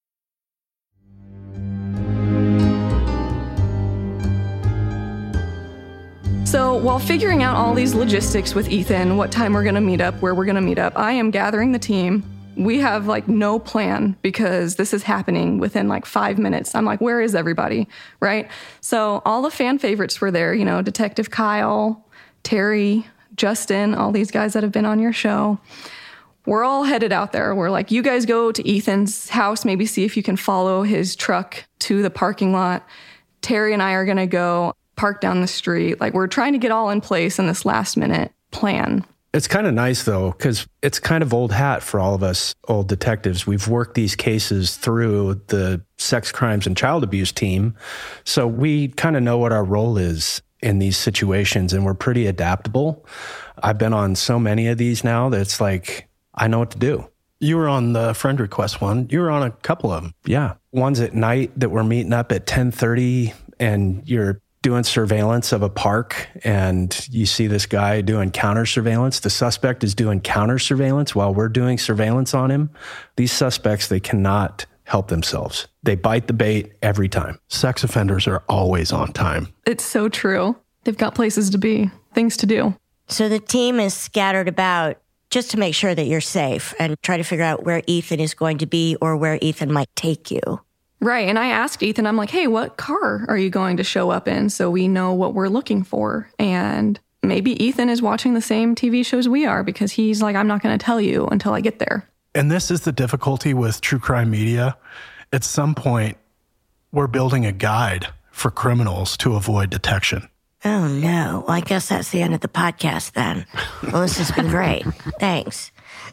Speaker 9: So while figuring out all these logistics with Ethan, what time we're going to meet up, where we're going to meet up, I am gathering the team. We have like no plan because this is happening within like five minutes. I'm like, where is everybody? Right? So all the fan favorites were there, you know, Detective Kyle, Terry, Justin, all these guys that have been on your show. We're all headed out there. We're like, you guys go to Ethan's house, maybe see if you can follow his truck to the parking lot. Terry and I are going to go park down the street. Like, we're trying to get all in place in this last minute plan.
Speaker 6: It's kind of nice, though, because it's kind of old hat for all of us old detectives. We've worked these cases through the sex crimes and child abuse team. So we kind of know what our role is in these situations, and we're pretty adaptable. I've been on so many of these now that it's like, I know what to do.
Speaker 7: You were on the friend request one. You were on a couple of them.
Speaker 6: Yeah. One's at night that we're meeting up at ten thirty, and you're doing surveillance of a park and you see this guy doing counter surveillance. The suspect is doing counter surveillance while we're doing surveillance on him. These suspects, they cannot help themselves. They bite the bait every time.
Speaker 7: Sex offenders are always on time.
Speaker 9: It's so true. They've got places to be, things to do.
Speaker 5: So the team is scattered about just to make sure that you're safe and try to figure out where Ethan is going to be or where Ethan might take you.
Speaker 9: Right. And I asked Ethan, I'm like, hey, what car are you going to show up in so we know what we're looking for? And maybe Ethan is watching the same T V shows we are because he's like, I'm not going to tell you until I get there.
Speaker 7: And this is the difficulty with true crime media. At some point, we're building a guide for criminals to avoid detection.
Speaker 5: Oh, no. Well, I guess that's the end of the podcast then. Well, this has been great. Thanks.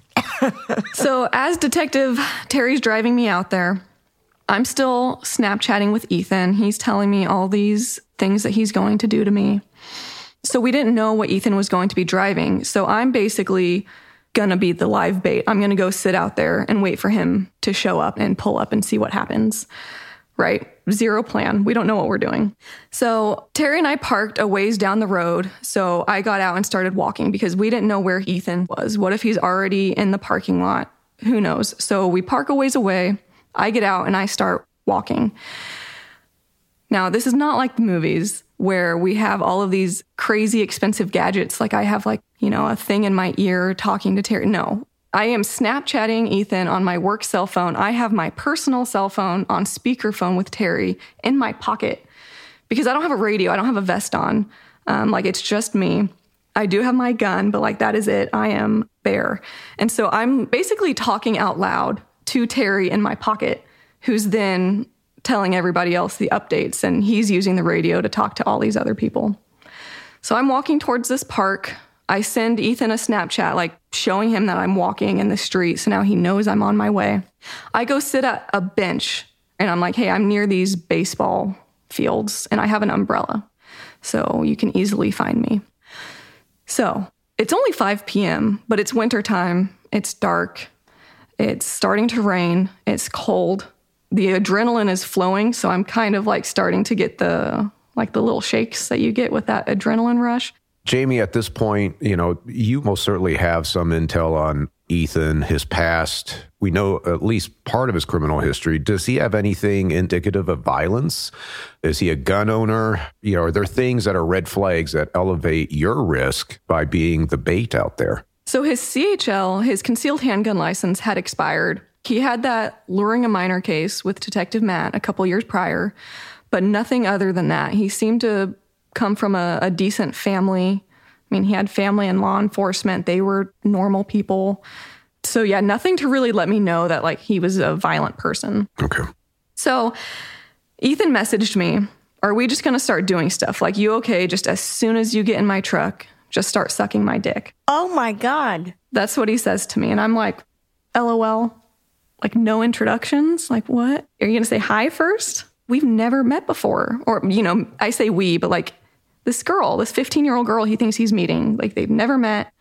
Speaker 9: So as Detective Terry's driving me out there, I'm still Snapchatting with Ethan. He's telling me all these things that he's going to do to me. So we didn't know what Ethan was going to be driving. So I'm basically going to be the live bait. I'm going to go sit out there and wait for him to show up and pull up and see what happens. Right? Zero plan. We don't know what we're doing. So Terry and I parked a ways down the road. So I got out and started walking because we didn't know where Ethan was. What if he's already in the parking lot? Who knows? So we park a ways away. I get out and I start walking. Now, this is not like the movies where we have all of these crazy expensive gadgets. Like I have like, you know, a thing in my ear talking to Terry. No, I am Snapchatting Ethan on my work cell phone. I have my personal cell phone on speakerphone with Terry in my pocket because I don't have a radio. I don't have a vest on. Um, like it's just me. I do have my gun, but like that is it. I am bare. And so I'm basically talking out loud to Terry in my pocket, who's then telling everybody else the updates, and he's using the radio to talk to all these other people. So I'm walking towards this park. I send Ethan a Snapchat, like showing him that I'm walking in the street, so now he knows I'm on my way. I go sit at a bench, and I'm like, hey, I'm near these baseball fields, and I have an umbrella, so you can easily find me. So it's only five p.m., but it's wintertime. It's dark. It's starting to rain. It's cold. The adrenaline is flowing, so I'm kind of like starting to get the like the little shakes that you get with that adrenaline rush.
Speaker 8: Jamie, at this point, you know, you most certainly have some intel on Ethan, his past. We know at least part of his criminal history. Does he have anything indicative of violence? Is he a gun owner? You know, are there things that are red flags that elevate your risk by being the bait out there?
Speaker 9: So his C H L, his concealed handgun license, had expired. He had that luring a minor case with Detective Matt a couple years prior, but nothing other than that. He seemed to come from a, a decent family. I mean, he had family in law enforcement. They were normal people. So yeah, nothing to really let me know that like he was a violent person.
Speaker 8: Okay.
Speaker 9: So Ethan messaged me, are we just going to start doing stuff? Like, you okay? Just as soon as you get in my truck, just start sucking my dick.
Speaker 5: Oh my God.
Speaker 9: That's what he says to me. And I'm like, LOL, like no introductions. Like what? Are you going to say hi first? We've never met before. Or, you know, I say we, but like this girl, this fifteen year old girl he thinks he's meeting, like they've never met.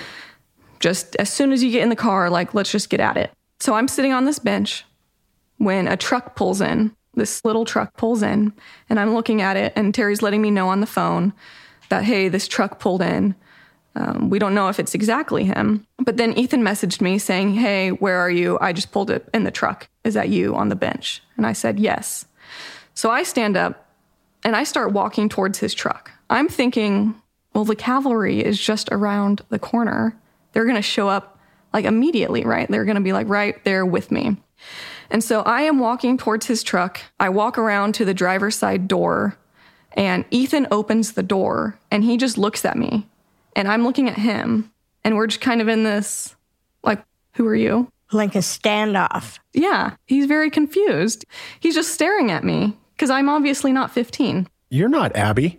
Speaker 9: Just as soon as you get in the car, like, let's just get at it. So I'm sitting on this bench when a truck pulls in, this little truck pulls in, and I'm looking at it, and Terry's letting me know on the phone that, hey, this truck pulled in. Um, we don't know if it's exactly him. But then Ethan messaged me saying, hey, where are you? I just pulled it in the truck. Is that you on the bench? And I said, yes. So I stand up and I start walking towards his truck. I'm thinking, well, the cavalry is just around the corner. They're going to show up like immediately, right? They're going to be like right there with me. And so I am walking towards his truck. I walk around to the driver's side door, and Ethan opens the door and he just looks at me, and I'm looking at him, and we're just kind of in this, like, who are you?
Speaker 5: Like a standoff.
Speaker 9: Yeah. He's very confused. He's just staring at me because I'm obviously not fifteen.
Speaker 7: You're not Abby.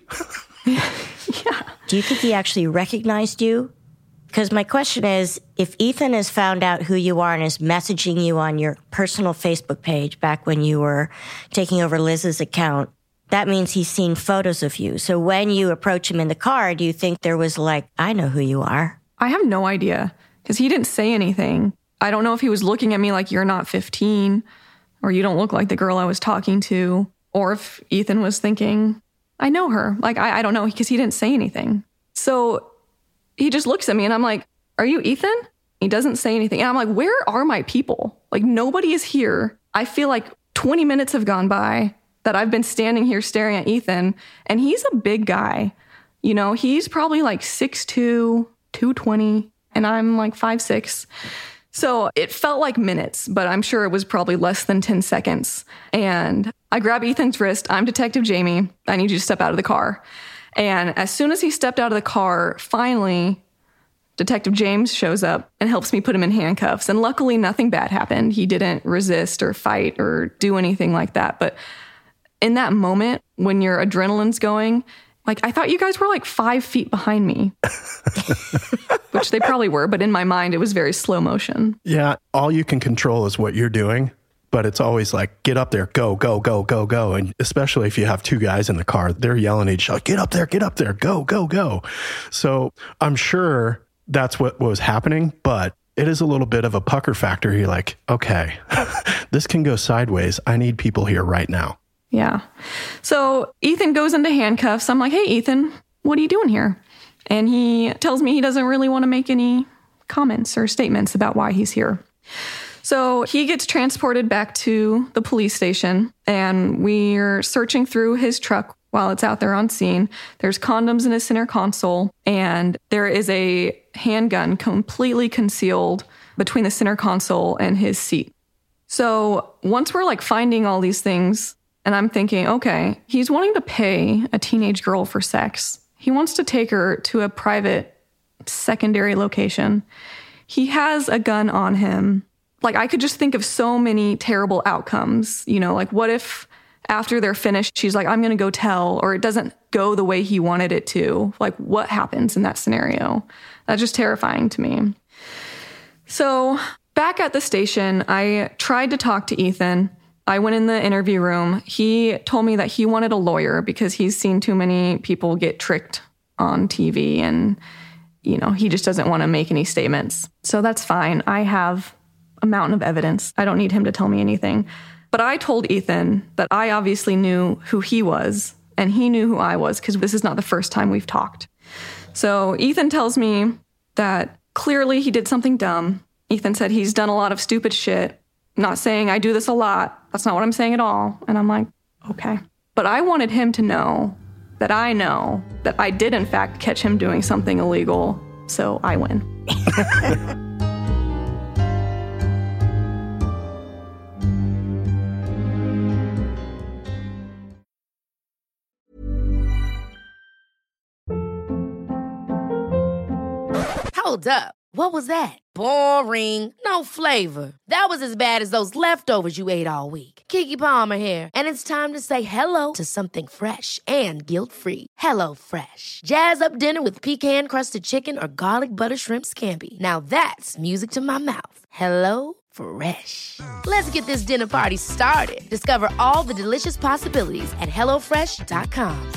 Speaker 9: Yeah.
Speaker 5: Do you think he actually recognized you? Because my question is, if Ethan has found out who you are and is messaging you on your personal Facebook page back when you were taking over Liz's account, that means he's seen photos of you. So when you approach him in the car, do you think there was like, I know who you are?
Speaker 9: I have no idea because he didn't say anything. I don't know if he was looking at me like, you're not fifteen, or you don't look like the girl I was talking to, or if Ethan was thinking, I know her. Like, I, I don't know, because he didn't say anything. So he just looks at me and I'm like, are you Ethan? He doesn't say anything. And I'm like, where are my people? Like, nobody is here. I feel like twenty minutes have gone by that I've been standing here staring at Ethan, and he's a big guy. You know, he's probably like six two, two twenty, and I'm like five six. So it felt like minutes, but I'm sure it was probably less than ten seconds. And I grab Ethan's wrist. I'm Detective Jamie. I need you to step out of the car. And as soon as he stepped out of the car, finally, Detective James shows up and helps me put him in handcuffs. And luckily, nothing bad happened. He didn't resist or fight or do anything like that. But in that moment, when your adrenaline's going, like, I thought you guys were like five feet behind me, which they probably were. But in my mind, it was very slow motion.
Speaker 7: Yeah. All you can control is what you're doing. But it's always like, get up there, go, go, go, go, go. And especially if you have two guys in the car, they're yelling at each other, get up there, get up there, go, go, go. So I'm sure that's what was happening, but it is a little bit of a pucker factor. You're like, okay, this can go sideways. I need people here right now.
Speaker 9: Yeah. So Ethan goes into handcuffs. I'm like, hey, Ethan, what are you doing here? And he tells me he doesn't really want to make any comments or statements about why he's here. So he gets transported back to the police station, and we're searching through his truck while it's out there on scene. There's condoms in his center console, and there is a handgun completely concealed between the center console and his seat. So once we're like finding all these things, and I'm thinking, okay, he's wanting to pay a teenage girl for sex. He wants to take her to a private secondary location. He has a gun on him. Like, I could just think of so many terrible outcomes. You know, like, what if after they're finished, she's like, I'm going to go tell, or it doesn't go the way he wanted it to? Like, what happens in that scenario? That's just terrifying to me. So back at the station, I tried to talk to Ethan. I went in the interview room. He told me that he wanted a lawyer because he's seen too many people get tricked on T V, and, you know, he just doesn't want to make any statements. So that's fine. I have a mountain of evidence. I don't need him to tell me anything. But I told Ethan that I obviously knew who he was, and he knew who I was, because this is not the first time we've talked. So Ethan tells me that clearly he did something dumb. Ethan said he's done a lot of stupid shit. Not saying I do this a lot. That's not what I'm saying at all. And I'm like, okay. But I wanted him to know that I know that I did, in fact, catch him doing something illegal. So I win.
Speaker 11: Hold up. What was that? Boring. No flavor. That was as bad as those leftovers you ate all week. Keke Palmer here. And it's time to say hello to something fresh and guilt-free. Hello Fresh. Jazz up dinner with pecan-crusted chicken or garlic butter shrimp scampi. Now that's music to my mouth. Hello Fresh. Let's get this dinner party started. Discover all the delicious possibilities at hello fresh dot com.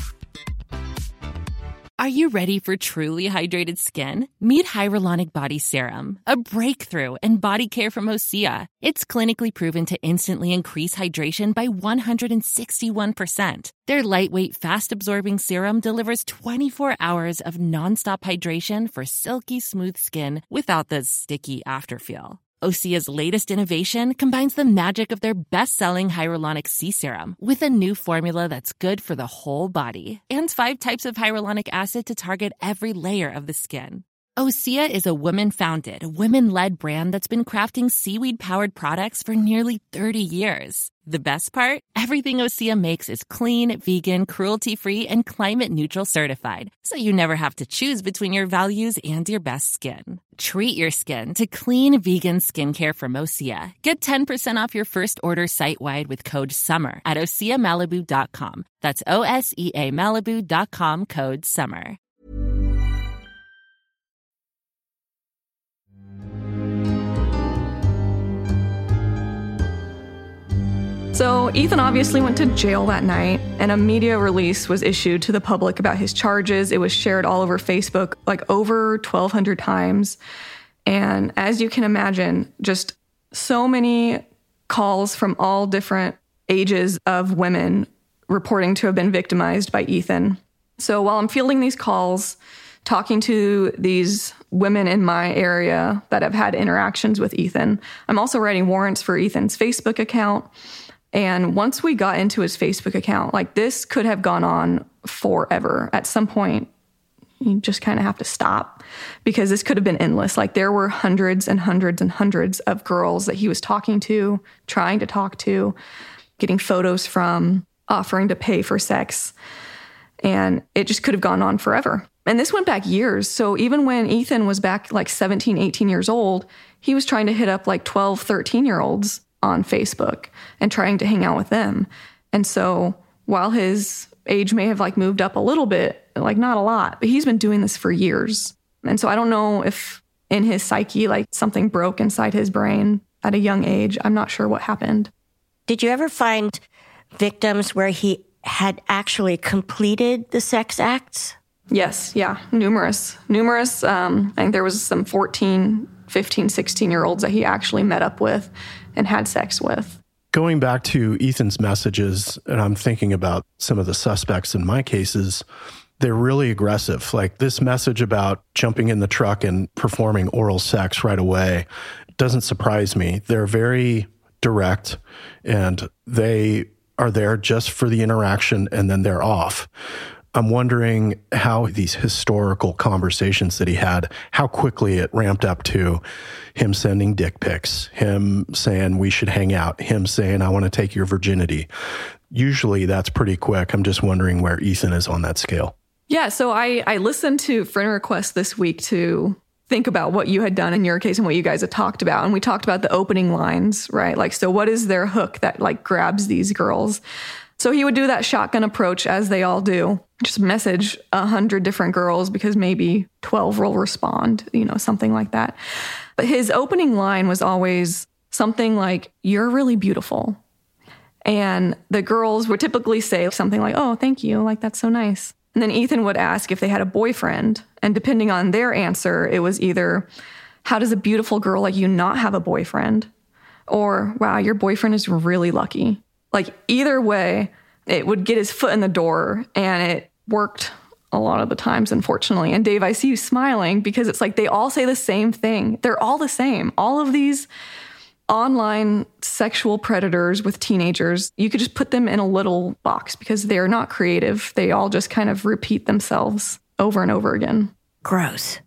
Speaker 12: Are you ready for truly hydrated skin? Meet Hyaluronic Body Serum, a breakthrough in body care from Osea. It's clinically proven to instantly increase hydration by one hundred sixty-one percent. Their lightweight, fast-absorbing serum delivers twenty-four hours of nonstop hydration for silky smooth skin without the sticky afterfeel. Osea's latest innovation combines the magic of their best-selling Hyaluronic Sea Serum with a new formula that's good for the whole body and five types of hyaluronic acid to target every layer of the skin. Osea is a women-founded, women-led brand that's been crafting seaweed-powered products for nearly thirty years. The best part? Everything Osea makes is clean, vegan, cruelty-free, and climate-neutral certified, so you never have to choose between your values and your best skin. Treat your skin to clean, vegan skincare from Osea. Get ten percent off your first order site-wide with code SUMMER at osea malibu dot com. That's O S E A Malibu dot com, code SUMMER.
Speaker 9: So Ethan obviously went to jail that night, and a media release was issued to the public about his charges. It was shared all over Facebook, like over twelve hundred times. And as you can imagine, just so many calls from all different ages of women reporting to have been victimized by Ethan. So while I'm fielding these calls, talking to these women in my area that have had interactions with Ethan, I'm also writing warrants for Ethan's Facebook account. And once we got into his Facebook account, like this could have gone on forever. At some point, you just kind of have to stop because this could have been endless. Like there were hundreds and hundreds and hundreds of girls that he was talking to, trying to talk to, getting photos from, offering to pay for sex. And it just could have gone on forever. And this went back years. So even when Ethan was back like seventeen, eighteen years old, he was trying to hit up like twelve, thirteen year olds on Facebook and trying to hang out with them. And so while his age may have like moved up a little bit, like not a lot, but he's been doing this for years. And so I don't know if in his psyche, like something broke inside his brain at a young age. I'm not sure what happened.
Speaker 5: Did you ever find victims where he had actually completed the sex acts?
Speaker 9: Yes, yeah, numerous, numerous. Um, I think there was some fourteen, fifteen, sixteen-year-olds that he actually met up with and had sex with.
Speaker 7: Going back to Ethan's messages, and I'm thinking about some of the suspects in my cases, they're really aggressive. Like this message about jumping in the truck and performing oral sex right away doesn't surprise me. They're very direct, and they are there just for the interaction, and then they're off. I'm wondering how these historical conversations that he had, how quickly it ramped up to him sending dick pics, him saying we should hang out, him saying I want to take your virginity. Usually that's pretty quick. I'm just wondering where Ethan is on that scale.
Speaker 9: Yeah, so I, I listened to friend requests this week to think about what you had done in your case and what you guys had talked about. And we talked about the opening lines, right? Like, so what is their hook that like grabs these girls? So he would do that shotgun approach as they all do. Just message a hundred different girls because maybe twelve will respond, you know, something like that. But his opening line was always something like, you're really beautiful. And the girls would typically say something like, oh, thank you. Like, that's so nice. And then Ethan would ask if they had a boyfriend. And depending on their answer, it was either, how does a beautiful girl like you not have a boyfriend? Or, wow, your boyfriend is really lucky. Like, either way, it would get his foot in the door, and it worked a lot of the times, unfortunately. And Dave, I see you smiling because it's like they all say the same thing. They're all the same. All of these online sexual predators with teenagers, you could just put them in a little box because they're not creative. They all just kind of repeat themselves over and over again.
Speaker 5: Gross.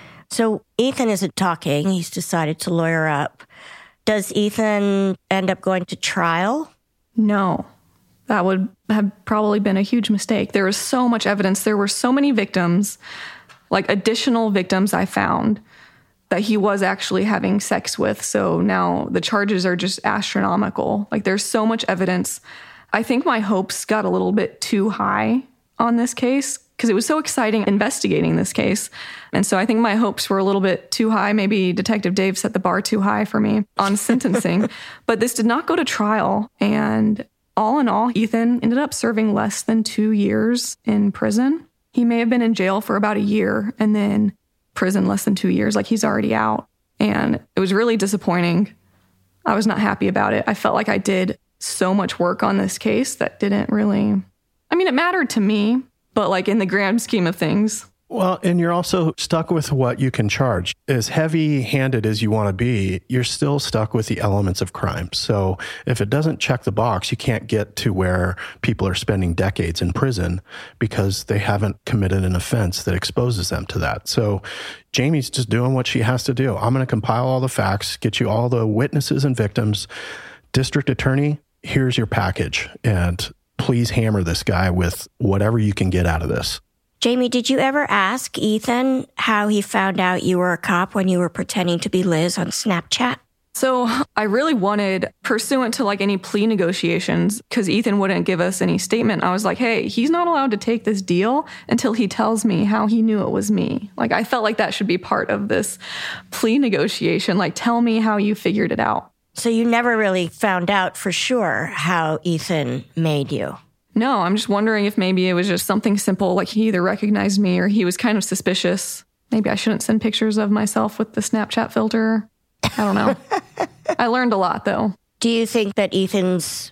Speaker 5: So Ethan isn't talking. He's decided to lawyer up. Does Ethan end up going to trial?
Speaker 9: No. That would have probably been a huge mistake. There was so much evidence. There were so many victims, like additional victims I found, that he was actually having sex with. So now the charges are just astronomical. Like, there's so much evidence. I think my hopes got a little bit too high on this case because it was so exciting investigating this case. And so I think my hopes were a little bit too high. Maybe Detective Dave set the bar too high for me on sentencing. But this did not go to trial. And all in all, Ethan ended up serving less than two years in prison. He may have been in jail for about a year and then prison less than two years, like he's already out. And it was really disappointing. I was not happy about it. I felt like I did so much work on this case that didn't really, I mean, it mattered to me, but like in the grand scheme of things.
Speaker 7: Well, and you're also stuck with what you can charge. As heavy-handed as you want to be, you're still stuck with the elements of crime. So if it doesn't check the box, you can't get to where people are spending decades in prison because they haven't committed an offense that exposes them to that. So Jamie's just doing what she has to do. I'm going to compile all the facts, get you all the witnesses and victims. District Attorney, here's your package. And please hammer this guy with whatever you can get out of this.
Speaker 5: Jamie, did you ever ask Ethan how he found out you were a cop when you were pretending to be Liz on Snapchat?
Speaker 9: So I really wanted, pursuant to like any plea negotiations, because Ethan wouldn't give us any statement, I was like, hey, he's not allowed to take this deal until he tells me how he knew it was me. Like, I felt like that should be part of this plea negotiation. Like, tell me how you figured it out.
Speaker 5: So you never really found out for sure how Ethan made you?
Speaker 9: No, I'm just wondering if maybe it was just something simple, like he either recognized me or he was kind of suspicious. Maybe I shouldn't send pictures of myself with the Snapchat filter. I don't know. I learned a lot, though.
Speaker 5: Do you think that Ethan's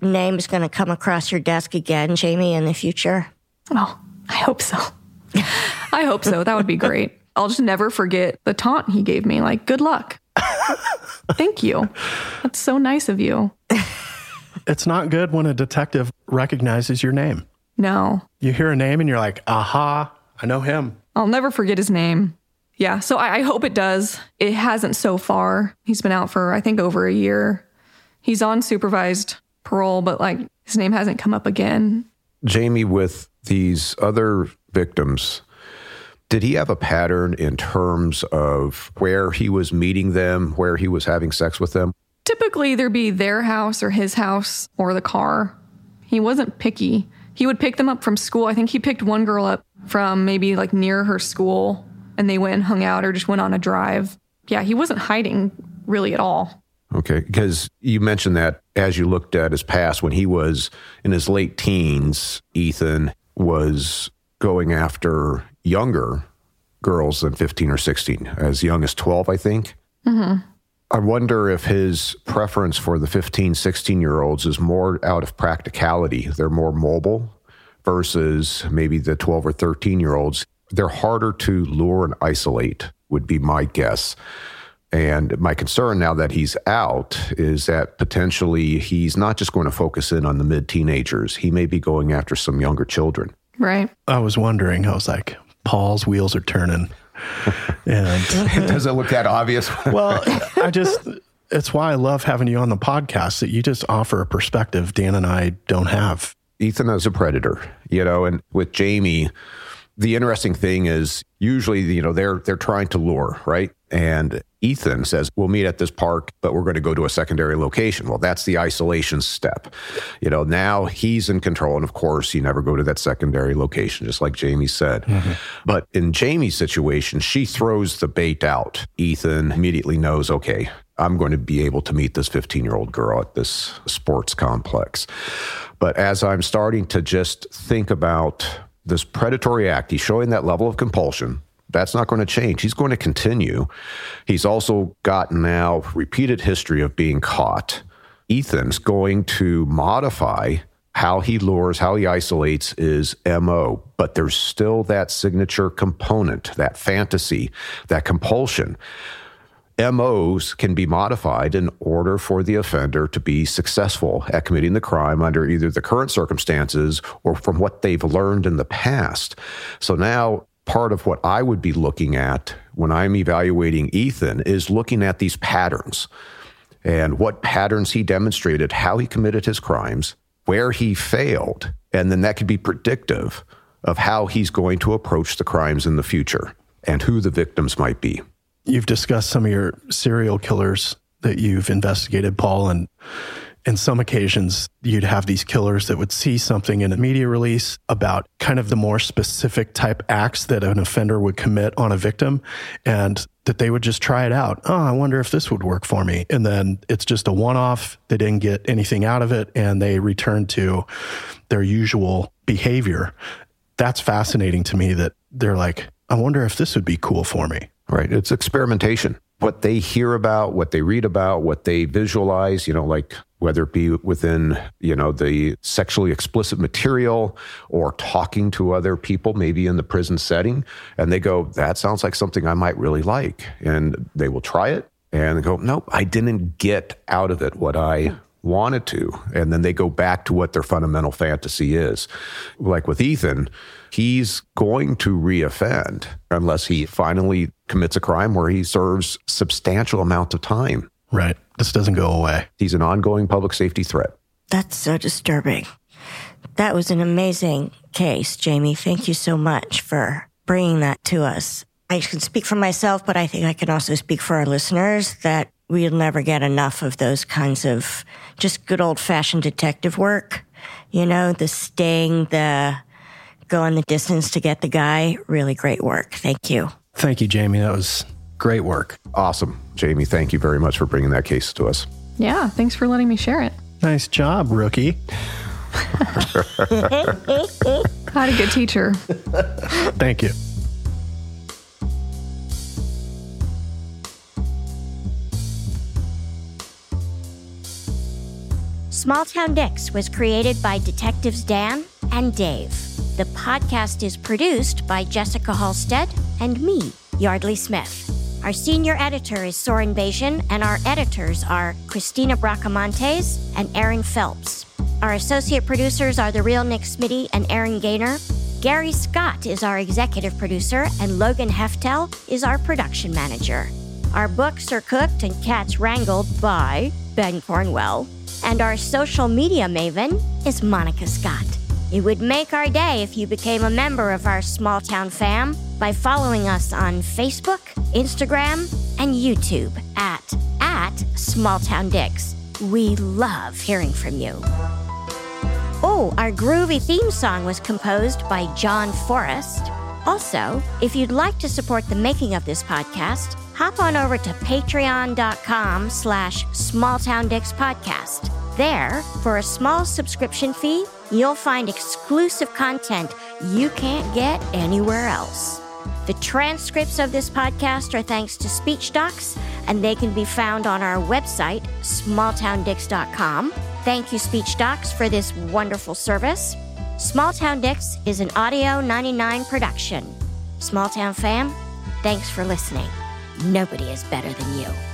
Speaker 5: name is going to come across your desk again, Jamie, in the future?
Speaker 9: Oh, I hope so. I hope so. That would be great. I'll just never forget the taunt he gave me. Like, good luck. Thank you. That's so nice of you.
Speaker 7: It's not good when a detective recognizes your name.
Speaker 9: No.
Speaker 7: You hear a name and you're like, aha, I know him.
Speaker 9: I'll never forget his name. Yeah, so I, I hope it does. It hasn't so far. He's been out for, I think, over a year. He's on supervised parole, but like his name hasn't come up again.
Speaker 8: Jamie, with these other victims, did he have a pattern in terms of where he was meeting them, where he was having sex with them?
Speaker 9: Typically, there'd be their house or his house or the car. He wasn't picky. He would pick them up from school. I think he picked one girl up from maybe like near her school, and they went and hung out or just went on a drive. Yeah, he wasn't hiding really at all.
Speaker 8: Okay, because you mentioned that as you looked at his past, when he was in his late teens, Ethan was going after younger girls than fifteen or sixteen, as young as twelve, I think.
Speaker 9: Mm-hmm.
Speaker 8: I wonder if his preference for the fifteen, sixteen-year-olds is more out of practicality. They're more mobile versus maybe the twelve or thirteen-year-olds. They're harder to lure and isolate, would be my guess. And my concern now that he's out is that potentially he's not just going to focus in on the mid-teenagers. He may be going after some younger children.
Speaker 9: Right.
Speaker 7: I was wondering, I was like, Paul's wheels are turning. And
Speaker 8: does it look that obvious?
Speaker 7: Well, I just, it's why I love having you on the podcast, that you just offer a perspective Dan and I don't have.
Speaker 8: Ethan is a predator, you know, and with Jamie, the interesting thing is usually, you know, they're they're trying to lure, right? And Ethan says, we'll meet at this park, but we're going to go to a secondary location. Well, that's the isolation step. You know, now he's in control. And of course, you never go to that secondary location, just like Jamie said. Mm-hmm. But in Jamie's situation, she throws the bait out. Ethan immediately knows, okay, I'm going to be able to meet this fifteen-year-old girl at this sports complex. But as I'm starting to just think about this predatory act, he's showing that level of compulsion. That's not going to change. He's going to continue. He's also got now repeated history of being caught. Ethan's going to modify how he lures, how he isolates his M O, but there's still that signature component, that fantasy, that compulsion. M Os can be modified in order for the offender to be successful at committing the crime under either the current circumstances or from what they've learned in the past. So now part of what I would be looking at when I'm evaluating Ethan is looking at these patterns and what patterns he demonstrated, how he committed his crimes, where he failed, and then that could be predictive of how he's going to approach the crimes in the future and who the victims might be.
Speaker 7: You've discussed some of your serial killers that you've investigated, Paul, and in some occasions, you'd have these killers that would see something in a media release about kind of the more specific type acts that an offender would commit on a victim, and that they would just try it out. Oh, I wonder if this would work for me. And then it's just a one-off. They didn't get anything out of it, and they return to their usual behavior. That's fascinating to me that they're like, I wonder if this would be cool for me.
Speaker 8: Right. It's experimentation. What they hear about, what they read about, what they visualize, you know, like whether it be within, you know, the sexually explicit material or talking to other people, maybe in the prison setting, and they go, that sounds like something I might really like. And they will try it and they go, nope, I didn't get out of it what I wanted to. And then they go back to what their fundamental fantasy is. Like with Ethan, he's going to reoffend unless he finally commits a crime where he serves substantial amount of time.
Speaker 7: Right. This doesn't go away.
Speaker 8: He's an ongoing public safety threat.
Speaker 5: That's so disturbing. That was an amazing case, Jamie. Thank you so much for bringing that to us. I can speak for myself, but I think I can also speak for our listeners that we'll never get enough of those kinds of just good old-fashioned detective work. You know, the sting, the going the distance to get the guy. Really great work. Thank you.
Speaker 6: Thank you, Jamie. That was great work.
Speaker 8: Awesome. Jamie, thank you very much for bringing that case to us.
Speaker 9: Yeah, thanks for letting me share it.
Speaker 7: Nice job, rookie.
Speaker 9: I had a good teacher.
Speaker 7: Thank you.
Speaker 5: Small Town Dicks was created by Detectives Dan and Dave. The podcast is produced by Jessica Halstead and me, Yardley Smith. Our senior editor is Soren Bajan, and our editors are Christina Bracamontes and Aaron Phelps. Our associate producers are The Real Nick Smitty and Aaron Gaynor. Gary Scott is our executive producer, and Logan Heftel is our production manager. Our books are cooked and cats wrangled by Ben Cornwell. And our social media maven is Monica Scott. It would make our day if you became a member of our small town fam by following us on Facebook, Instagram, and YouTube at, at Small Town Dicks. We love hearing from you. Oh, our groovy theme song was composed by John Forrest. Also, if you'd like to support the making of this podcast, hop on over to patreon.com slash smalltowndicks podcast. There, for a small subscription fee, you'll find exclusive content you can't get anywhere else. The transcripts of this podcast are thanks to SpeechDocs, and they can be found on our website, small town dicks dot com. Thank you, SpeechDocs, for this wonderful service. Small Town Dicks is an Audio ninety-nine production. Small Town fam, thanks for listening. Nobody is better than you.